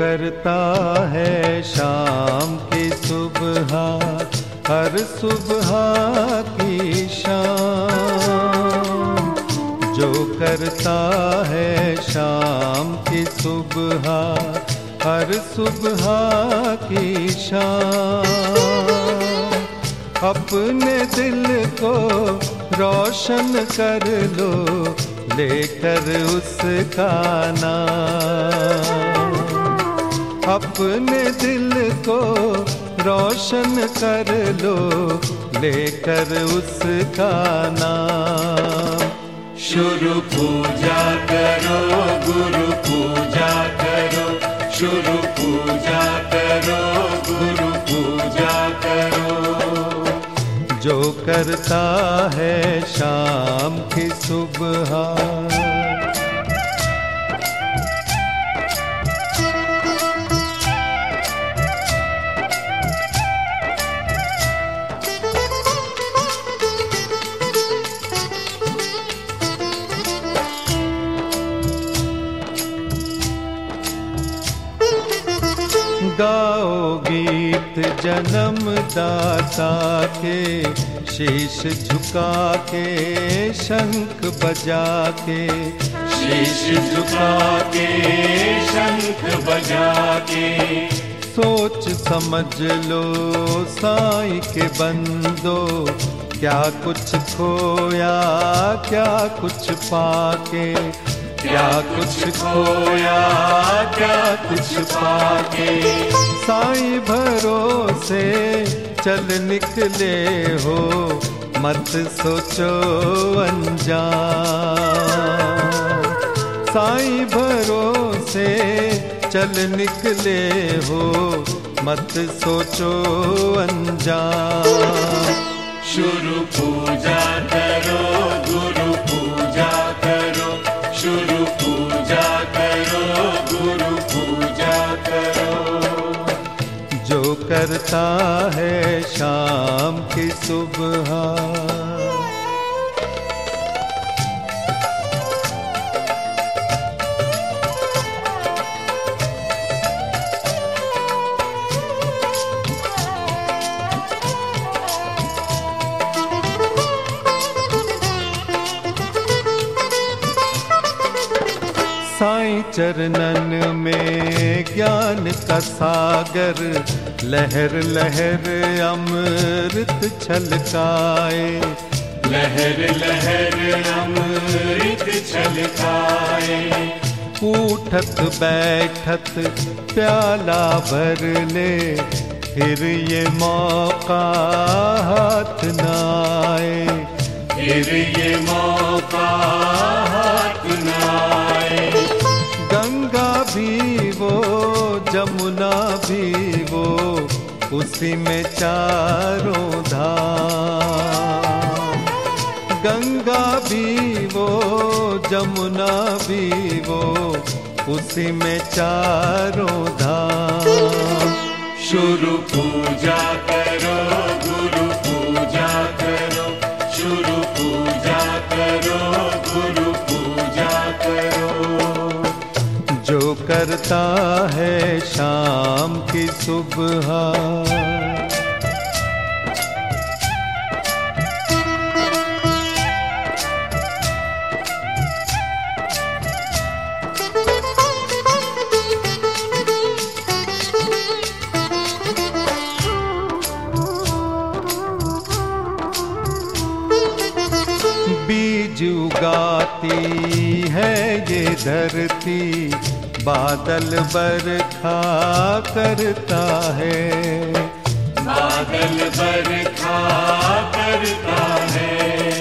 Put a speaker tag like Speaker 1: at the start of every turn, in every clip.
Speaker 1: करता है शाम की सुबह, हर सुबह की शाम। जो करता है शाम की सुबह, हर सुबह की शाम। अपने दिल को रोशन कर लो लेकर उसका नाम। अपने दिल को रोशन कर लो लेकर उसका नाम।
Speaker 2: शुरू पूजा करो, गुरु पूजा करो, शुरू पूजा करो, गुरु पूजा करो।
Speaker 1: जो करता है शाम की सुबह, गाओ गीत जन्मदाता के, शीश झुका के शंख बजा के,
Speaker 2: शीश झुका के शंख बजा के।
Speaker 1: सोच समझ लो साईं के बंदो, क्या कुछ खोया क्या कुछ पाके,
Speaker 2: क्या कुछ खोया क्या कुछ पाके।
Speaker 1: साईं भरोसे चल निकले हो, मत सोचो अनजान। साईं भरोसे चल निकले हो, मत सोचो अनजान।
Speaker 2: शुरू पूजा करो, गुरु पूजा करो, शुरू पूजा करो, गुरु पूजा करो।
Speaker 1: जो करता है शाम की सुबह, साईं चरणन में ज्ञान का सागर, लहर लहर अमृत छलकाए,
Speaker 2: लहर लहर अमृत छलकाए।
Speaker 1: उठत बैठत प्याला भर ले, फिर ये मौका हाथ न आए,
Speaker 2: फिर ये मौका हाथ न आए।
Speaker 1: गंगा भी वो जमुना भी वो, उसी में चारों धाम। गंगा भी वो जमुना भी वो, उसी में चारों धाम।
Speaker 2: शुरू पूजा करो, गुरु पूजा करो, शुरू पूजा करो, गुरु पूजा करो।
Speaker 1: जो करता है शाम की सुबह, बीज उगाती है ये धरती, बादल बरखा करता है,
Speaker 2: बादल बरखा करता है।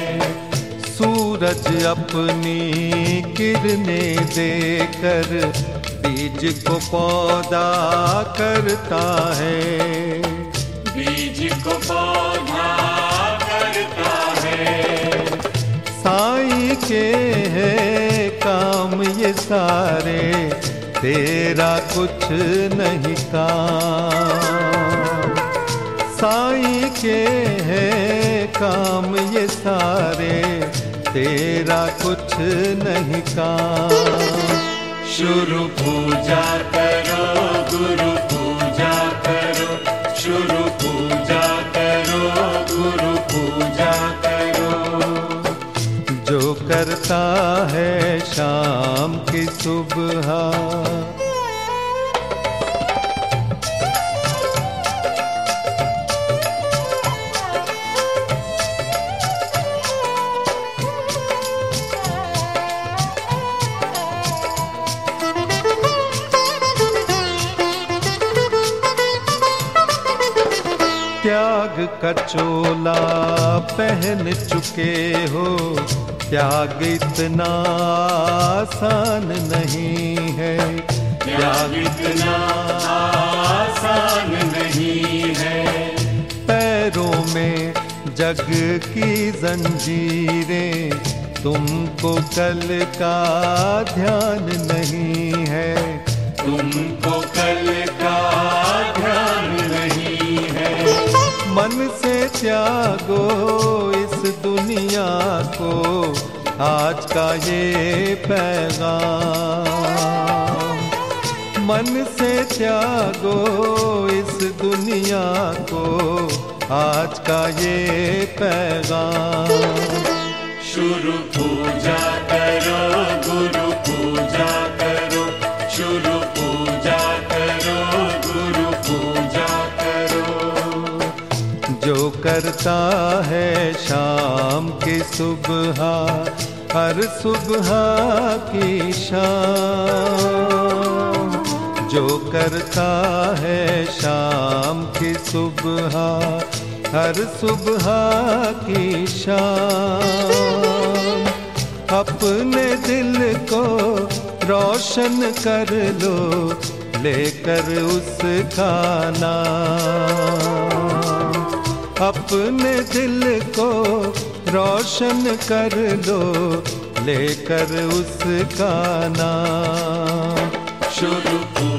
Speaker 1: सूरज अपनी किरणें देकर बीज को पौधा करता है,
Speaker 2: बीज को पौधा करता है।
Speaker 1: साईं के हैं काम ये सारे, तेरा कुछ नहीं काम। साईं के हैं काम ये सारे, तेरा कुछ नहीं काम।
Speaker 2: शुरू पूजा करो, गुरु पूजा करो, शुरू पूजा करो, गुरु पूजा करो।
Speaker 1: जो करता है शाम की सुबह, त्याग का चोला पहन चुके हो, त्याग इतना आसान नहीं है,
Speaker 2: त्याग इतना आसान नहीं है।
Speaker 1: पैरों में जग की जंजीरें, तुमको कल का ध्यान नहीं है,
Speaker 2: तुमको कल का ध्यान नहीं है।
Speaker 1: मन से त्यागो इस दुनिया को, आज का ये पैगाम। मन से त्यागो इस दुनिया को, आज का ये पैगाम।
Speaker 2: शुरू पूजा करो, गुरु पूजा करो, शुरू पूजा करो, गुरु पूजा करो।
Speaker 1: जो करता है शाम की सुबह, हर सुबह की शाम। जो करता है शाम की सुबह, हर सुबह की शाम। अपने दिल को रोशन कर लो, लेकर उसका नाम। अपने दिल को रोशन कर लो, लेकर उसका नाम।
Speaker 2: शुरू